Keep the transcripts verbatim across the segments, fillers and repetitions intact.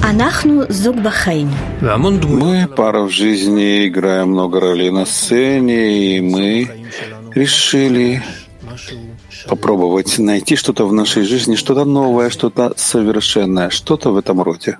Мы, пара в жизни, играем много ролей на сцене, и мы решили попробовать найти что-то в нашей жизни, что-то новое, что-то совершенное, что-то в этом роде.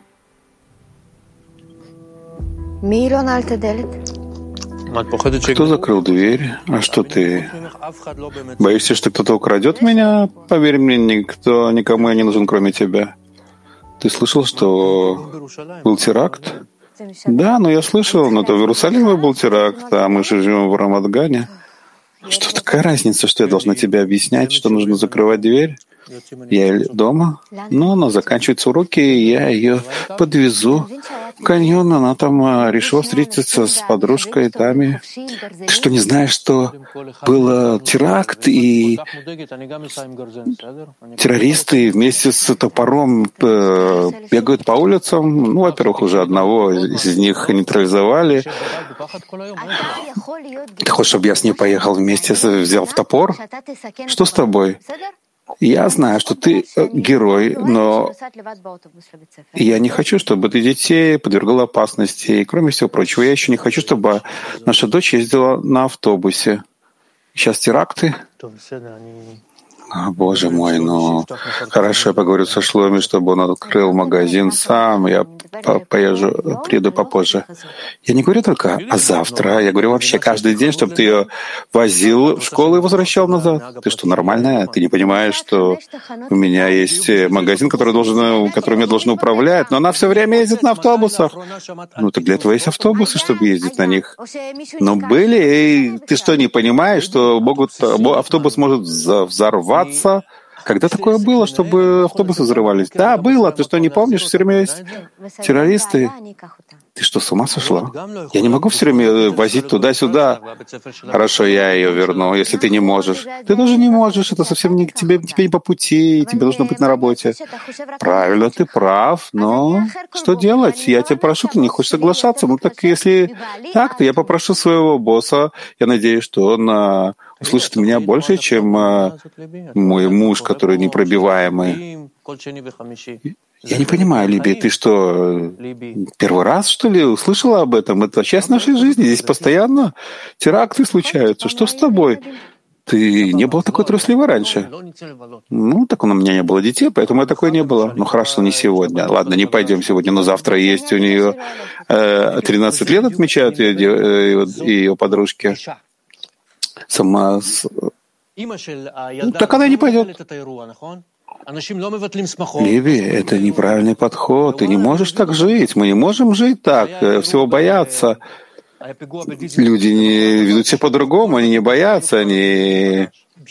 Кто закрыл дверь? А что ты? Боишься, что кто-то украдет меня? Поверь мне, никто, никому я не нужен, кроме тебя. Ты слышал, что был теракт? Да, но я слышал, но то в Иерусалиме был теракт, а мы же живем в Рамадгане. Что такая разница, что я должна тебе объяснять, что нужно закрывать дверь? Я дома, но она заканчивается уроки, и я ее подвезу в каньон. Она там решила встретиться с подружкой Тами. Ты что, не знаешь, что был теракт, и террористы вместе с топором бегают по улицам? Ну, во-первых, уже одного из них нейтрализовали. Ты хочешь, чтобы я с ней поехал вместе, взял в топор? Что с тобой? Я знаю, что ты герой, но я не хочу, чтобы ты детей подвергала опасности. И, кроме всего прочего, я еще не хочу, чтобы наша дочь ездила на автобусе. Сейчас теракты. О, Боже мой, ну хорошо, я поговорю со Шломи, чтобы он открыл магазин сам. Я по поезжу, приеду попозже. Я не говорю только о завтра, я говорю вообще каждый день, чтобы ты ее возил в школу и возвращал назад. Ты что, нормальная? Ты не понимаешь, что у меня есть магазин, который должен, которым я должен управлять, но она все время ездит на автобусах. Ну так для этого есть автобусы, чтобы ездить на них. Но были, и ты что, не понимаешь, что могут, автобус может взорваться? Когда такое было, чтобы автобусы взрывались? Да, было. Ты что, не помнишь? Все время есть террористы. Ты что, с ума сошла? Я не могу все время возить туда-сюда. Хорошо, я ее верну, если ты не можешь. Ты тоже не можешь. Это совсем не, тебе, тебе не по пути. Тебе нужно быть на работе. Правильно, ты прав. Но что делать? Я тебя прошу, ты не хочешь соглашаться. Ну так если так, то я попрошу своего босса. Я надеюсь, что он услышит меня больше, чем э, мой муж, который непробиваемый. Я не понимаю, Либи, ты что, первый раз, что ли, услышала об этом? Это часть нашей жизни, здесь постоянно теракты случаются. Что с тобой? Ты не был такой трусливой раньше? Ну, так у меня не было детей, поэтому я такой не было. Ну, хорошо, не сегодня. Ладно, не пойдем сегодня, но завтра есть у нее э, тринадцать лет отмечают ее, ее, ее подружки. Сама... Ну, так она не пойдет. Леви, это неправильный подход. Ты не можешь так жить. Мы не можем жить так, всего бояться. Люди не ведут себя по-другому, они не боятся, они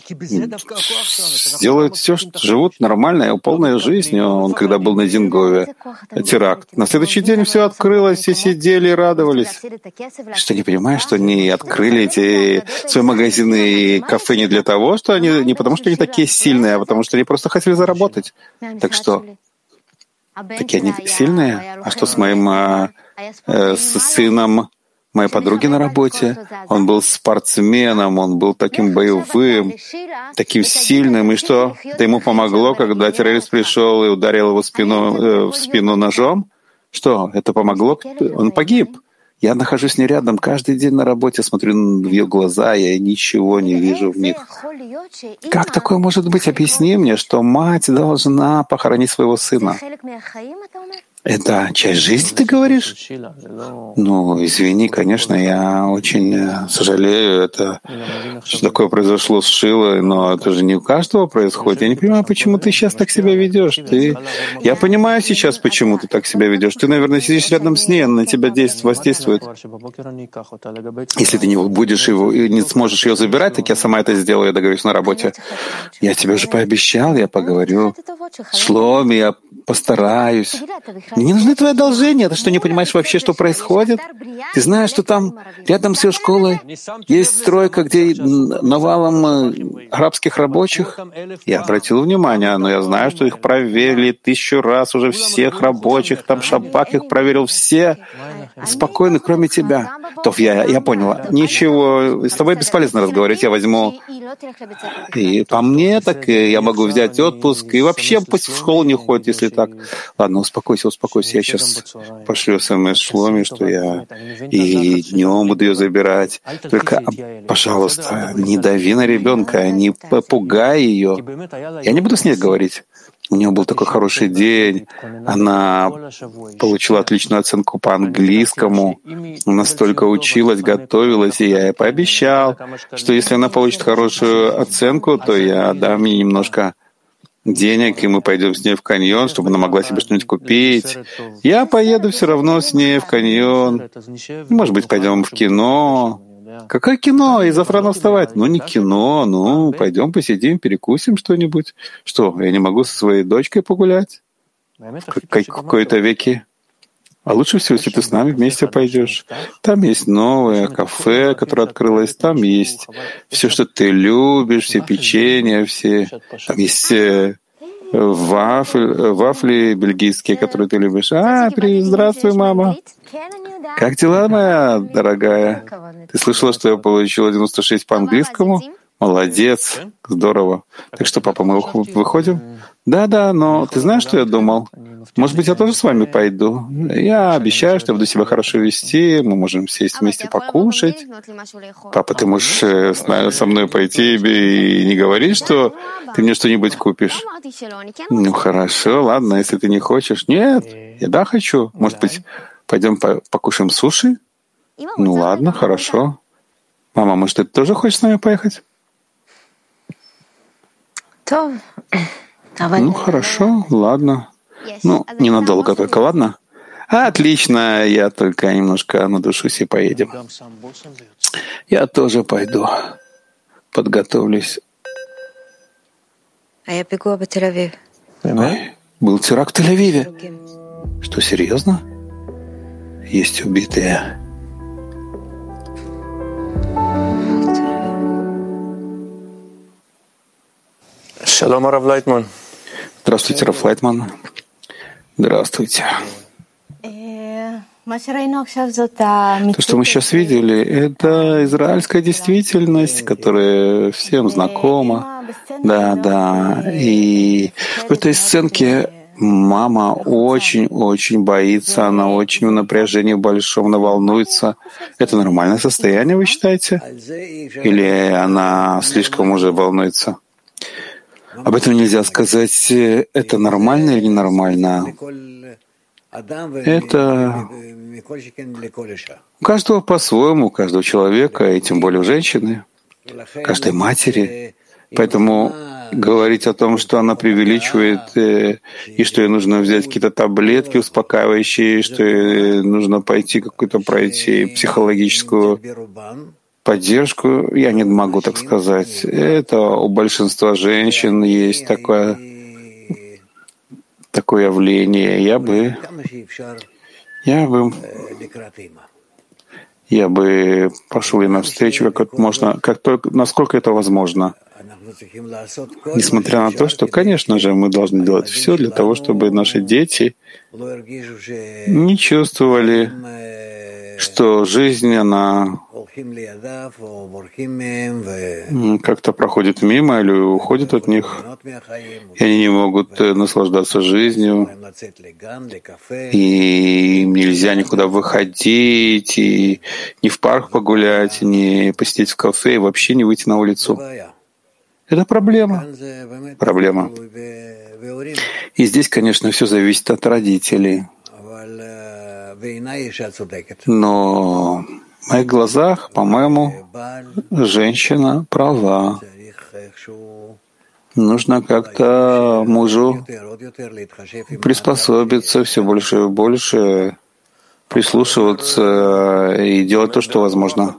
делают все, что живут нормальной, полной жизнью. Он когда был на Дингове, теракт. На следующий день все открылось, все сидели и радовались. Что не понимаешь, что они открыли эти свои магазины и кафе не для того, что они не потому, что они такие сильные, а потому что они просто хотели заработать. Так что такие они сильные. А что с моим э, с сыном моей подруги на работе? Он был спортсменом, он был таким боевым, таким сильным. И что? Это ему помогло, когда террорист пришел и ударил его в спину, э, в спину ножом? Что? Это помогло? Он погиб. Я нахожусь с ней рядом каждый день на работе, смотрю в ее глаза, я ничего не вижу в них. Как такое может быть? Объясни мне, что мать должна похоронить своего сына. Это часть жизни, ты говоришь? Ну, извини, конечно, я очень сожалею, это что такое произошло с Шилой, но это же не у каждого происходит. Я не понимаю, почему ты сейчас так себя ведешь. Ты... Я понимаю сейчас, почему ты так себя ведешь. Ты, наверное, сидишь рядом с ней, она на тебя действует, воздействует. Если ты не будешь его и не сможешь ее забирать, так я сама это сделаю, я договорюсь на работе. Я тебе уже пообещал, я поговорю с Шломи, я постараюсь. Мне не нужны твои одолжения. Ты что, не понимаешь вообще, что происходит? Ты знаешь, что там рядом с ее школой есть стройка, где навалом арабских рабочих? Я обратил внимание, но я знаю, что их проверили тысячу раз уже всех рабочих, там Шабак их проверил все. спокойны, кроме тебя. То я, я поняла. Ничего, с тобой бесполезно разговаривать, я возьму. И по мне, так и я могу взять отпуск, и вообще пусть в школу не ходит, если так. Ладно, успокойся, успокойся. Я сейчас пошлю смс Шломе, что я и днем буду ее забирать. Только, пожалуйста, не дави на ребенка, не попугай ее. Я не буду с ней говорить. У нее был такой хороший день, она получила отличную оценку по английскому, она столько училась, готовилась, и я ей пообещал, что если она получит хорошую оценку, то я дам ей немножко денег, и мы пойдем с ней в каньон, чтобы она могла себе что-нибудь купить. Я поеду все равно с ней в каньон. Может быть, пойдем в кино. Какое кино? И завтра рано вставать. Ну, не кино, ну, пойдем посидим, перекусим что-нибудь. Что, я не могу со своей дочкой погулять? В какой-то веке. А лучше всего, если ты с нами вместе пойдешь. Там есть новое кафе, которое открылось, там есть все, что ты любишь, все печенья, все. Там есть вафли, вафли бельгийские, которые ты любишь. А, привет, здравствуй, мама. Как дела, моя дорогая? Ты слышала, что я получила девяносто шесть по английскому? Молодец, здорово. Так что, папа, мы выходим? Да-да, но ты знаешь, что я думал? Может быть, я тоже с вами пойду? Я обещаю, что я буду себя хорошо вести, мы можем сесть вместе покушать. Папа, ты можешь со мной пойти и не говорить, что ты мне что-нибудь купишь? Ну, хорошо, ладно, если ты не хочешь. Нет, я да хочу. Может быть, пойдем покушаем суши? Ну, ладно, хорошо. Мама, может, ты тоже хочешь с нами поехать? Ну, хорошо, ладно. Ну, ненадолго только, ладно? Отлично, я только немножко надушусь и поедем. Я тоже пойду. Подготовлюсь. Ой, был теракт в Тель-Авиве. Что, серьезно? Есть убитые. Шалом, Рав Лайтман. Здравствуйте, Рав Лайтман. Здравствуйте. То, что мы сейчас видели, это израильская действительность, которая всем знакома. Да, да. И в этой сценке мама очень-очень боится, она очень в напряжении большом, она волнуется. Это нормальное состояние, вы считаете? Или она слишком уже волнуется? Об этом нельзя сказать, это нормально или ненормально. Это у каждого по-своему, у каждого человека, и тем более у женщины, каждой матери. Поэтому говорить о том, что она преувеличивает, и что ей нужно взять какие-то таблетки успокаивающие, что ей нужно пойти какую-то пройти психологическую поддержку, я не могу так сказать. Это у большинства женщин есть такое, такое явление. Я бы, я бы, я бы пошел ей навстречу, как можно, как только, насколько это возможно. Несмотря на то, что, конечно же, мы должны делать все для того, чтобы наши дети не чувствовали, что жизнь, она как-то проходит мимо или уходит от них, и они не могут наслаждаться жизнью, и им нельзя никуда выходить, и ни в парк погулять, ни посидеть в кафе, и вообще не выйти на улицу. Это проблема. Проблема. И здесь, конечно, все зависит от родителей. Но в моих глазах, по-моему, женщина права. Нужно как-то мужу приспособиться все больше и больше, прислушиваться и делать то, что возможно.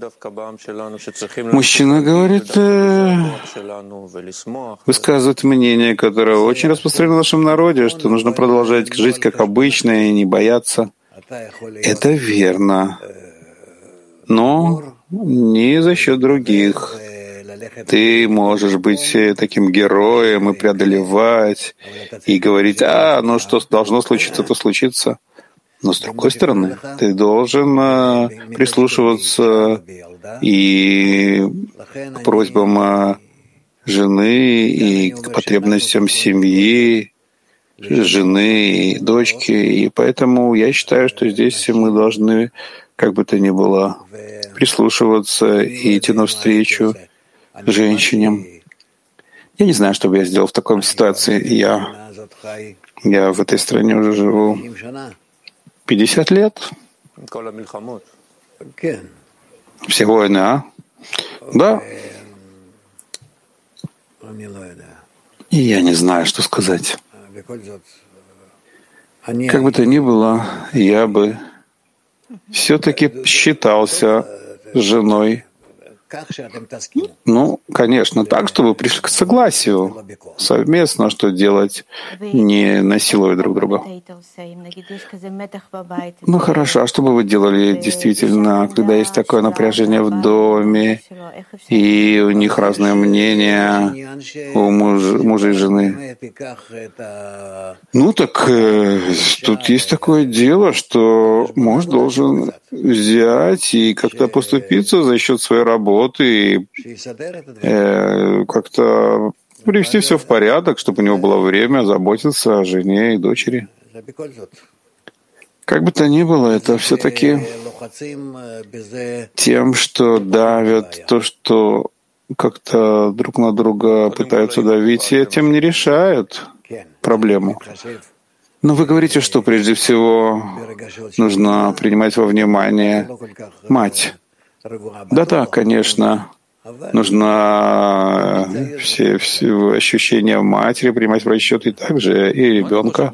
Мужчина говорит, э, высказывает мнение, которое очень распространено в нашем народе, что нужно продолжать жить как обычно и не бояться. Это верно, но не за счет других. Ты можешь быть таким героем и преодолевать, и говорить, а, ну что должно случиться, то случится. Но с другой стороны, ты должен э, прислушиваться и к просьбам э, жены, и к потребностям семьи, жены и дочки. И поэтому я считаю, что здесь мы должны, как бы то ни было, прислушиваться и идти навстречу женщинам. Я не знаю, что бы я сделал в такой ситуации. Я, я в этой стране уже живу пятьдесят лет. Все войны, а? Да. И я не знаю, что сказать. Как бы то ни было, я бы все-таки считался женой. Ну, конечно, так, чтобы пришли к согласию совместно, что делать, не насилуя друг друга. Ну, хорошо, а что бы вы делали действительно, когда есть такое напряжение в доме, и у них разные мнения, у мужа, мужа и жены? Ну, так э, тут есть такое дело, что муж должен взять и как-то поступиться за счет своей работы, и э, как-то привести все в порядок, чтобы у него было время заботиться о жене и дочери. Как бы то ни было, это все-таки тем, что давят, то, что как-то друг на друга пытаются давить, и этим не решают проблему. Но вы говорите, что прежде всего нужно принимать во внимание мать. Да-да, конечно. Нужно все, все ощущения матери принимать в расчет, и также и ребенка.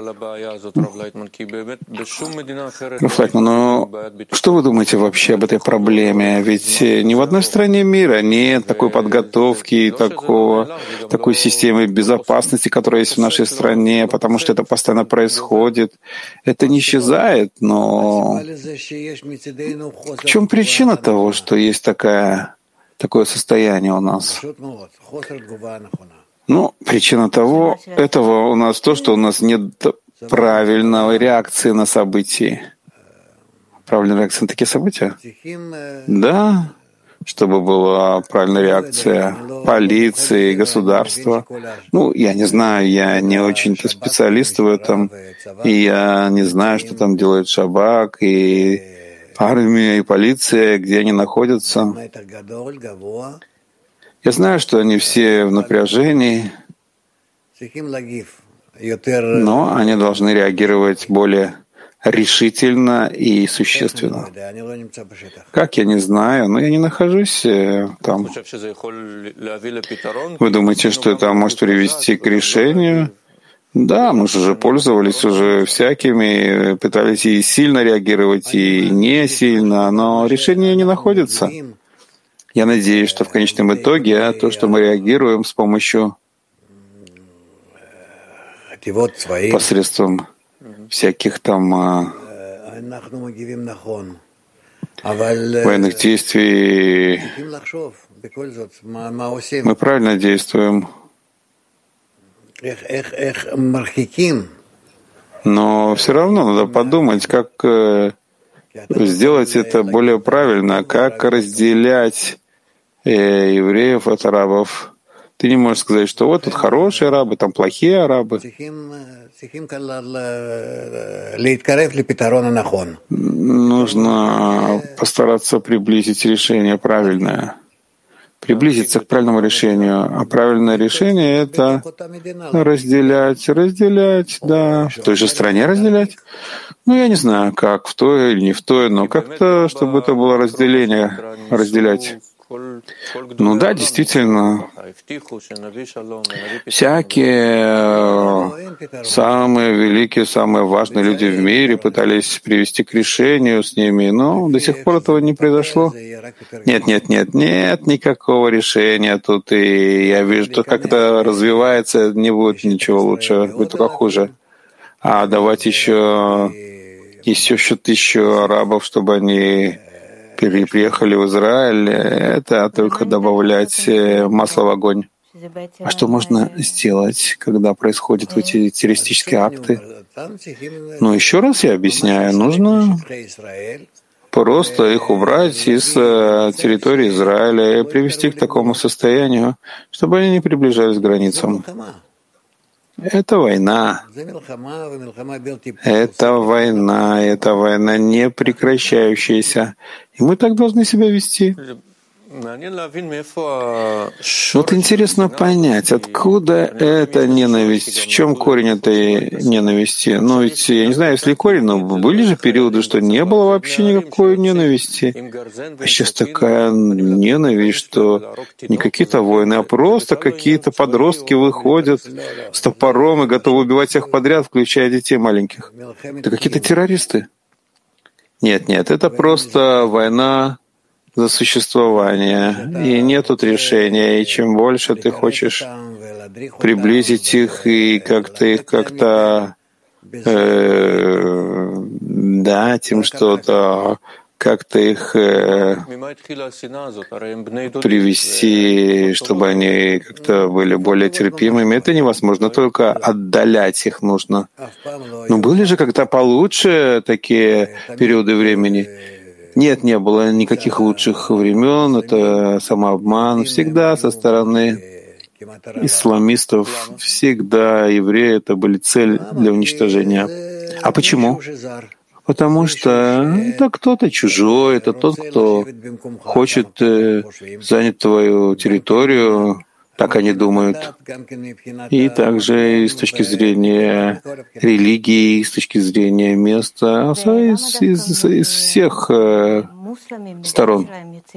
Раф Лайтман, но что вы думаете вообще об этой проблеме? Ведь ни в одной стране мира нет такой подготовки, такого, такой системы безопасности, которая есть в нашей стране, потому что это постоянно происходит. Это не исчезает, но в чем причина того, что есть такая такое состояние у нас? Ну, причина того, этого у нас то, что у нас нет правильной реакции на события. Правильная реакция на такие события? Да, чтобы была правильная реакция полиции, государства. Ну, я не знаю, я не очень-то специалист в этом, и я не знаю, что там делает Шабак, и армия и полиция, где они находятся. Я знаю, что они все в напряжении, но они должны реагировать более решительно и существенно. Как, я не знаю, но я не нахожусь там. Вы думаете, что это может привести к решению? Да, мы же уже пользовались уже всякими, пытались и сильно реагировать, и не сильно, но решение не находится. Я надеюсь, что в конечном итоге а, то, что мы реагируем с помощью посредством всяких там а, военных действий, мы правильно действуем. Но все равно надо подумать, как э, сделать это более правильно, как разделять э, евреев от арабов. Ты не можешь сказать, что вот тут хорошие арабы, там плохие арабы. Нужно постараться приблизить решение правильное. Приблизиться к правильному решению. А правильное решение — это разделять, разделять, да. В той же стране разделять? Ну, я не знаю, как, в той или не в той, но как-то, чтобы это было разделение, разделять. Ну да, действительно, всякие самые великие, самые важные люди в мире пытались привести к решению с ними, но до сих пор этого не произошло. Нет, нет, нет, нет никакого решения тут, и я вижу, что как это развивается, не будет ничего лучше, будет только хуже. А давать еще, еще счет еще арабов, чтобы они приехали в Израиль, это только добавлять масло в огонь. А что можно сделать, когда происходят эти террористические акты? Ну, еще раз я объясняю, нужно просто их убрать из э, территории Израиля и привести к такому состоянию, чтобы они не приближались к границам. Это война. Это война, это война не прекращающаяся. И мы так должны себя вести. Вот интересно понять, откуда эта ненависть, в чем корень этой ненависти. Ну ведь, я не знаю, если корень, но были же периоды, что не было вообще никакой ненависти. А сейчас такая ненависть, что не какие-то войны, а просто какие-то подростки выходят с топором и готовы убивать всех подряд, включая детей маленьких. Это какие-то террористы. Нет, нет, это просто война за существование. И нет тут решения. И чем больше ты хочешь приблизить их и как-то их как-то э, дать им что-то, как-то их э, привести, чтобы они как-то были более терпимыми, это невозможно. Только отдалять их нужно. Но были же как-то получше такие периоды времени. Нет, не было никаких лучших времен, это самообман. Всегда со стороны исламистов, всегда евреи — это были цель для уничтожения. А почему? Потому что это кто-то чужой, это тот, кто хочет занять твою территорию, так они думают. И также с точки зрения религии, с точки зрения места, из, из, из всех э, сторон.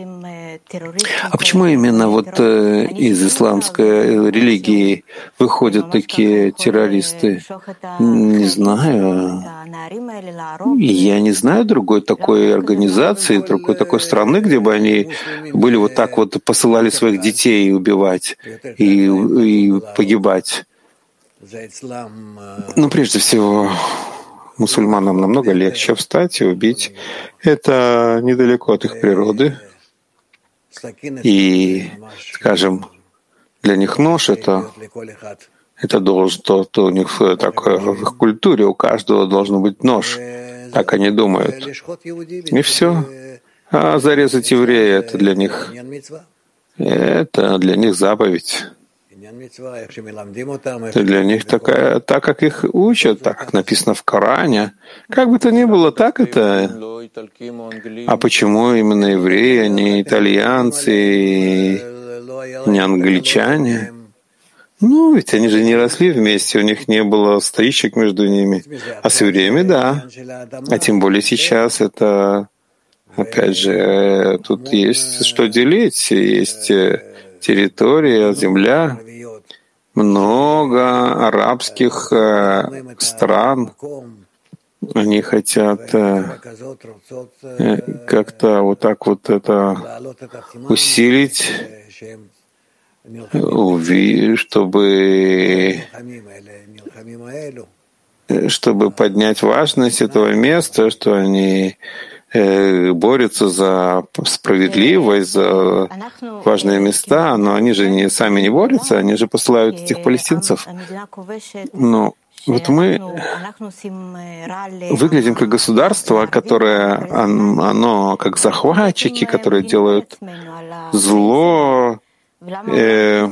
А почему именно вот э, из исламской религии выходят такие террористы? Не знаю. Я не знаю другой такой организации, другой такой страны, где бы они были вот так вот, посылали своих детей убивать и, и погибать. Но прежде всего, мусульманам намного легче встать и убить. Это недалеко от их природы. И, скажем, для них нож — это Это должен, то, то у них так, в их культуре у каждого должен быть нож. Так они думают. И все. А зарезать еврея — это для них, это для них заповедь. Это для них такая, так, как их учат, так, как написано в Коране. Как бы то ни было, так это. А почему именно евреи, а не итальянцы, не англичане? Ну, ведь они же не росли вместе, у них не было стычек между ними. А с евреями — да. А тем более сейчас это, опять же, тут есть что делить, есть территория, земля, много арабских стран. Они хотят как-то вот так вот это усилить, чтобы, чтобы поднять важность этого места, что они борются за справедливость, за важные места, но они же не, сами не борются, они же посылают этих палестинцев. Но вот мы выглядим как государство, которое, оно как захватчики, которые делают зло Э,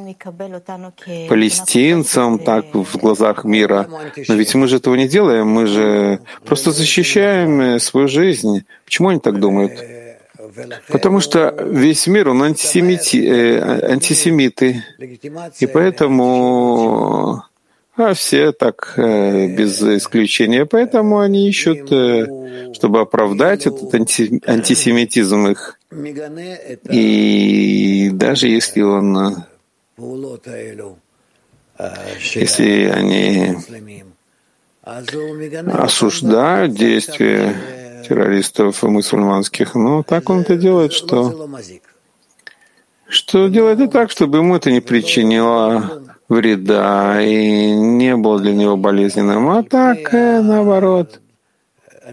палестинцам, так в глазах мира. Но ведь мы же этого не делаем, мы же просто защищаем свою жизнь. Почему они так думают? Потому что весь мир, он антисемити, э, антисемиты. И поэтому а все так, э, без исключения. Поэтому они ищут, э, чтобы оправдать этот анти, антисемитизм их. И даже если он, если они осуждают действия террористов мусульманских, ну так он это делает, что, что делает это так, чтобы ему это не причинило вреда и не было для него болезненным, а так наоборот.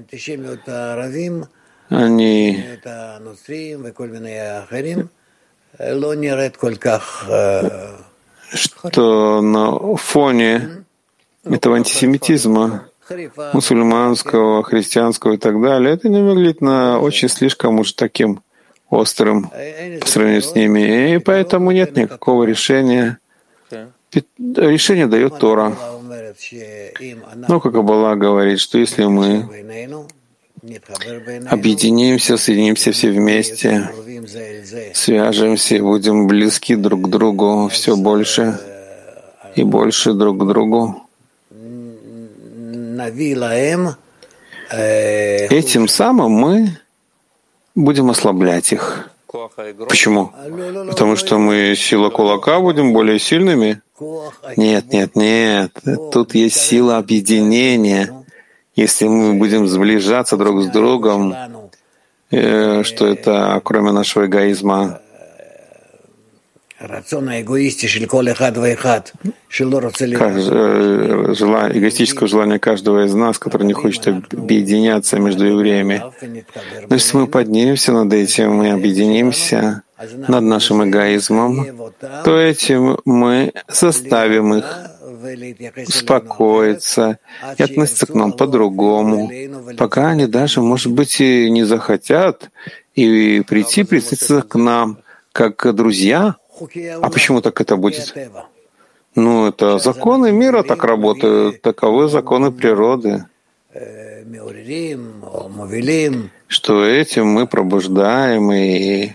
Они что на фоне этого антисемитизма мусульманского, христианского и так далее, это не выглядит на очень слишком уж таким острым по сравнению с ними. И поэтому нет никакого решения. Решение дает Тора. Но, как Аббала говорит, что если мы объединимся, соединимся все вместе, свяжемся и будем близки друг к другу все больше и больше друг к другу, этим самым мы будем ослаблять их. Почему? Потому что мы сила кулака будем более сильными? Нет, нет, нет. Тут есть сила объединения. Если мы будем сближаться друг с другом, э, что это кроме нашего эгоизма, желание, эгоистическое желание каждого из нас, который не хочет объединяться между евреями. Но если мы поднимемся над этим и объединимся над нашим эгоизмом, то этим мы заставим их успокоиться и относиться к нам по-другому, пока они даже, может быть, и не захотят и прийти, присоединиться к нам как друзья. А почему так это будет? Ну, это законы мира так работают, таковы законы природы, что этим мы пробуждаем и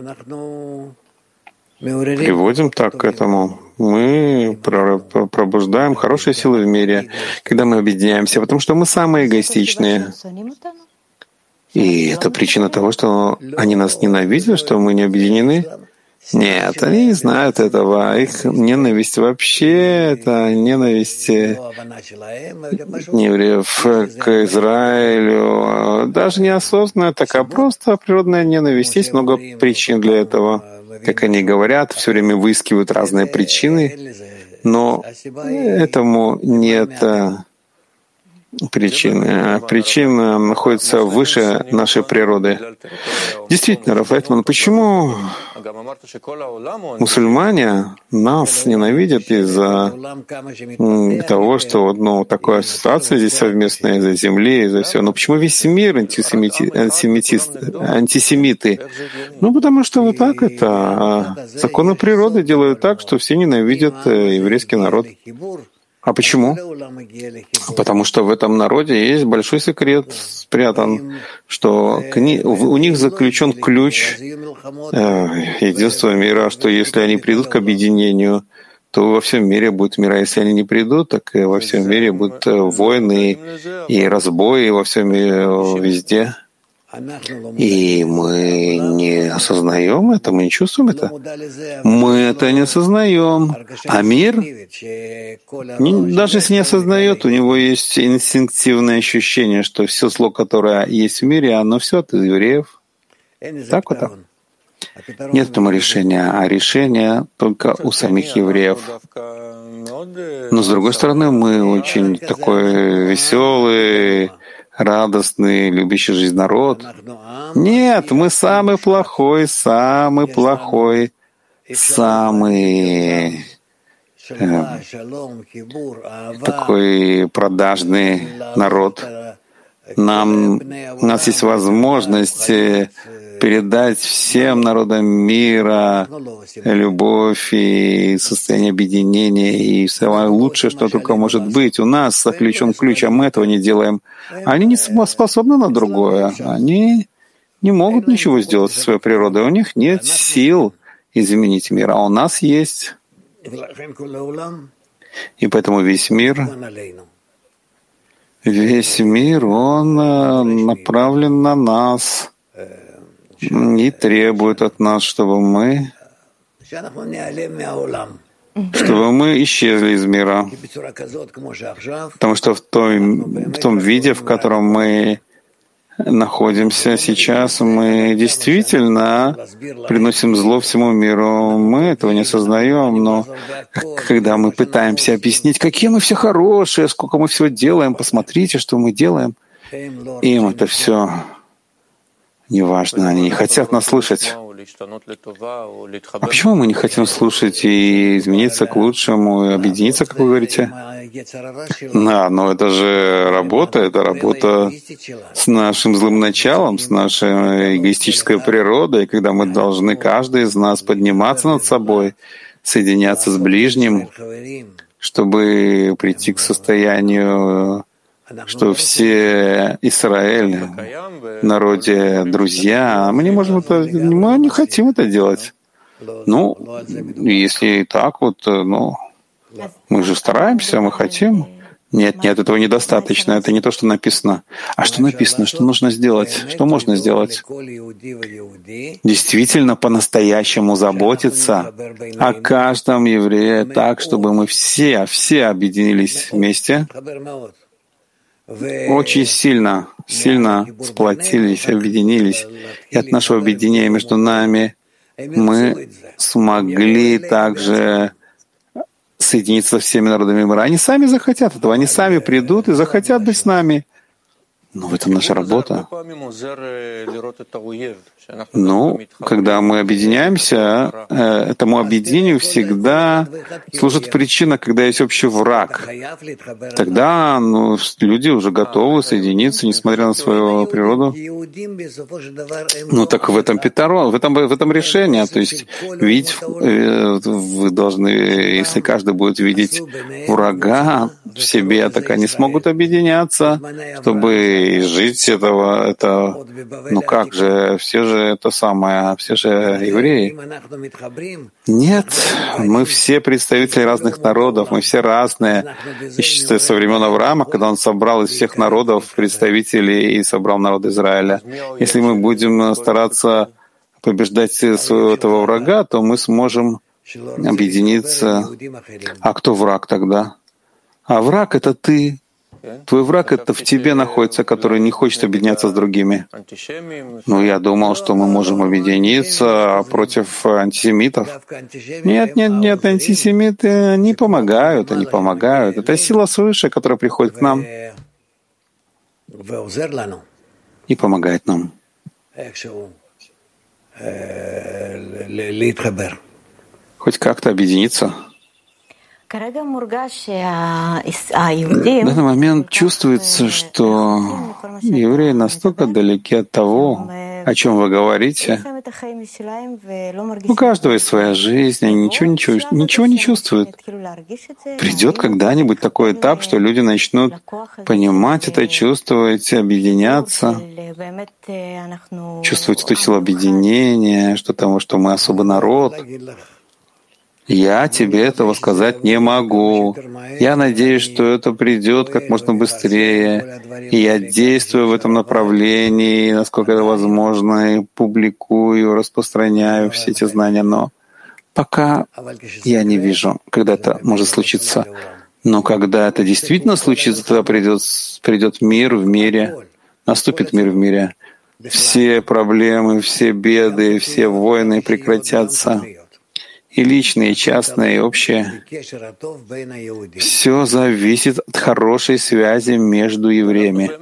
приводим так к этому. Мы пробуждаем хорошие силы в мире, когда мы объединяемся, потому что мы самые эгоистичные. И это причина того, что они нас ненавидят, что мы не объединены. Нет, они не знают этого. Их ненависть вообще — это ненависть евреев к Израилю. Даже неосознанная такая, просто природная ненависть. Есть много причин для этого. Как они говорят, все время выискивают разные причины, но этому нет причины. Причина находится выше нашей природы. Действительно, Рав Лайтман, почему мусульмане нас ненавидят из-за того, что вот, ну, такая ситуация здесь совместная из-за земли, из-за всего. Но почему весь мир антисемити... антисемитист... антисемиты? Ну, потому что вот так это. Законы природы делают так, что все ненавидят еврейский народ. А почему? Потому что в этом народе есть большой секрет спрятан, что у них заключен ключ единства мира, что если они придут к объединению, то во всем мире будет мир. А если они не придут, так и во всем мире будут войны и разбои во всем мире, везде. И мы не осознаем это, мы не чувствуем это. Мы это не осознаем. А мир, даже если не осознает, у него есть инстинктивное ощущение, что все зло, которое есть в мире, оно все от евреев. Так вот так. Нет этому решения, а решение только у самих евреев. Но, с другой стороны, мы очень такой веселый, радостный, любящий жизнь народ. Нет, мы самый плохой, самый плохой, самый э, такой продажный народ. Нам, у нас есть возможность передать всем народам мира любовь и состояние объединения, и самое лучшее, что только может быть. У нас заключен ключ, а мы этого не делаем. Они не способны на другое. Они не могут ничего сделать со своей природой. У них нет сил изменить мир, а у нас есть. И поэтому весь мир, весь мир, он направлен на нас и требует от нас, чтобы мы, чтобы мы исчезли из мира. Потому что в том, в том виде, в котором мы находимся сейчас, мы действительно приносим зло всему миру. Мы этого не осознаем, но когда мы пытаемся объяснить, какие мы все хорошие, сколько мы всего делаем, посмотрите, что мы делаем, им это все Неважно, они не хотят нас слышать. А почему мы не хотим слушать и измениться к лучшему, и объединиться, как вы говорите? Да, но это же работа, это работа с нашим злым началом, с нашей эгоистической природой, когда мы должны, каждый из нас, подниматься над собой, соединяться с ближним, чтобы прийти к состоянию, что все Израиль, народе, друзья, мы не можем это, мы не хотим это делать. Ну, если и так вот, ну, мы же стараемся, мы хотим. Нет, нет, этого недостаточно, это не то, что написано. А что написано, что нужно сделать, что можно сделать? Действительно, по-настоящему заботиться о каждом еврее так, чтобы мы все, все объединились вместе, очень сильно, сильно сплотились, объединились. И от нашего объединения между нами мы смогли также соединиться со всеми народами мира. Они сами захотят этого, они сами придут и захотят быть с нами. Но в этом наша работа. Ну, когда мы объединяемся, этому объединению всегда служит причина, когда есть общий враг. Тогда ну, люди уже готовы соединиться, несмотря на свою природу. Ну так в этом петрон, в этом, в этом решение. То есть видеть, вы должны, если каждый будет видеть врага в себе, так они смогут объединяться, чтобы жить этого, это, ну как же, все же это самое, все же евреи. Нет, мы все представители разных народов, мы все разные. И со времен Авраама, когда он собрал из всех народов представителей и собрал народ Израиля. Если мы будем стараться побеждать своего этого врага, то мы сможем объединиться. А кто враг тогда? А враг — это ты. Твой враг — это в тебе находится, который не хочет объединяться с другими. Ну, я думал, что мы можем объединиться против антисемитов. Нет, нет, нет, антисемиты, они помогают, они помогают. Это сила свыше, которая приходит к нам и помогает нам. Хоть как-то объединиться. В данный момент чувствуется, что евреи настолько далеки от того, о чем вы говорите. У каждого есть своя жизнь, они ничего, ничего, ничего не чувствуют. Придет когда-нибудь такой этап, что люди начнут понимать это, чувствовать, объединяться, чувствовать эту силу объединения, что тому, что мы особый народ. Я тебе этого сказать не могу. Я надеюсь, что это придет как можно быстрее. И я действую в этом направлении, насколько это возможно, и публикую, распространяю все эти знания. Но пока я не вижу, когда это может случиться. Но когда это действительно случится, тогда придет, придет мир в мире, наступит мир в мире. Все проблемы, все беды, все войны прекратятся. И личные, и частные, и общие. Все зависит от хорошей связи между евреями.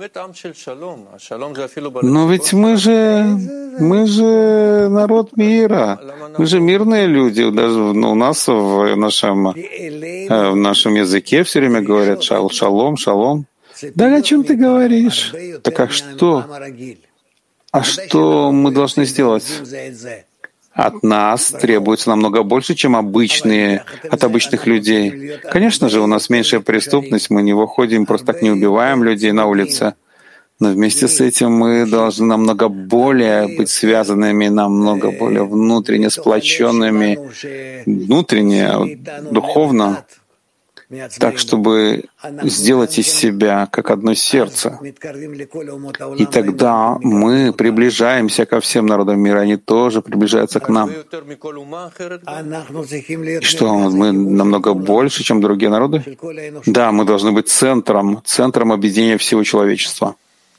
Но ведь мы же, мы же народ мира. Мы же мирные люди. Даже ну, у нас в нашем, в нашем языке все время говорят шал, шалом, шалом. Да о чем ты говоришь? Так а что? А что мы должны сделать? От нас требуется намного больше, чем обычные, от обычных людей. Конечно же, у нас меньшая преступность, мы не выходим, просто так не убиваем людей на улице. Но вместе с этим мы должны намного более быть связанными, намного более внутренне сплоченными, внутренне, духовно, так, чтобы сделать из себя как одно сердце. И тогда мы приближаемся ко всем народам мира, они тоже приближаются к нам. И что, мы намного больше, чем другие народы? Да, мы должны быть центром, центром объединения всего человечества.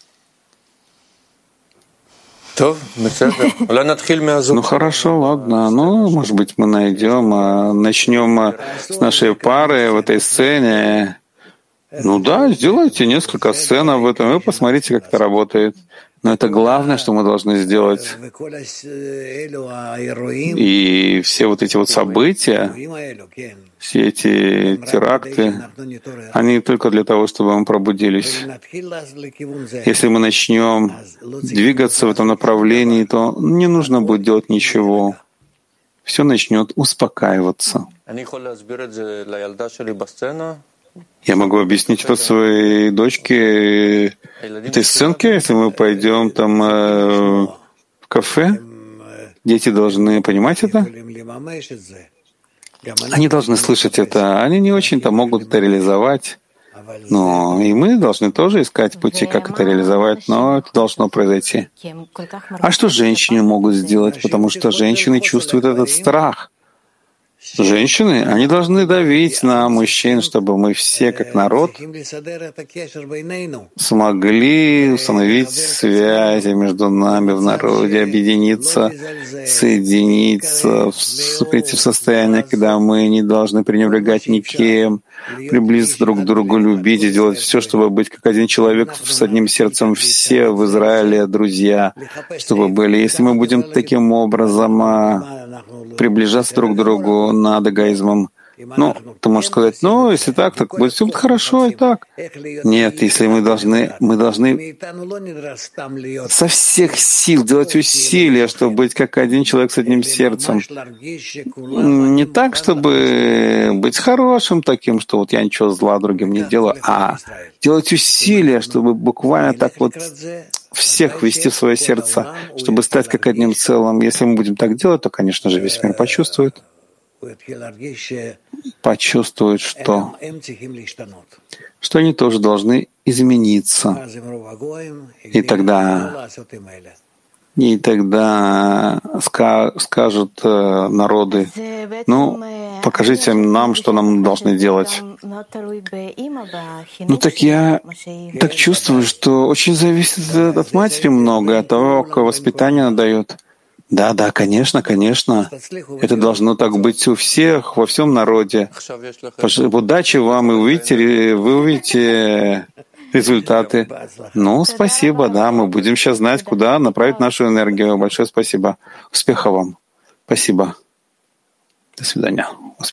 Ну хорошо, ладно. Ну, может быть, мы найдем, начнем с нашей пары в этой сцене. Ну да, сделайте несколько сцен об этом, и посмотрите, как это работает. Но это главное, что мы должны сделать. И все вот эти вот события, все эти теракты, они только для того, чтобы мы пробудились. Если мы начнем двигаться в этом направлении, то не нужно будет делать ничего. Все начнет успокаиваться. Я могу объяснить это своей дочке, этой сценке, если мы пойдем там э, в кафе. Дети должны понимать это. Они должны слышать это. Они не очень-то могут это реализовать. Но и мы должны тоже искать пути, как это реализовать, но это должно произойти. А что женщины могут сделать? Потому что женщины чувствуют этот страх. Женщины, они должны давить на мужчин, чтобы мы все, как народ, смогли установить связи между нами в народе, объединиться, соединиться, вступить в состояние, когда мы не должны пренебрегать никем, приблизиться друг к другу, любить и делать все, чтобы быть как один человек с одним сердцем, все в Израиле друзья, чтобы были. Если мы будем таким образом приближаться друг к другу над эгоизмом, ну, ты можешь сказать, ну, если так, так будет все будет хорошо и так. Нет, если мы должны, мы должны со всех сил делать усилия, чтобы быть как один человек с одним сердцем. Не так, чтобы быть хорошим таким, что вот я ничего зла другим не делаю, а делать усилия, чтобы буквально так вот всех ввести в свое сердце, чтобы стать как одним целым. Если мы будем так делать, то, конечно же, весь мир почувствует, почувствует, что, что они тоже должны измениться. И тогда, и тогда ска, скажут э, народы, ну, покажите нам, что нам должны делать. Ну так я так чувствую, что очень зависит от матери многое, от того, какое воспитание она дает. Да, да, конечно, конечно. Это должно так быть у всех, во всем народе. Удачи вам, и увидите, вы увидите результаты. Ну, спасибо, да, мы будем сейчас знать, куда направить нашу энергию. Большое спасибо. Успехов вам. Спасибо. До свидания.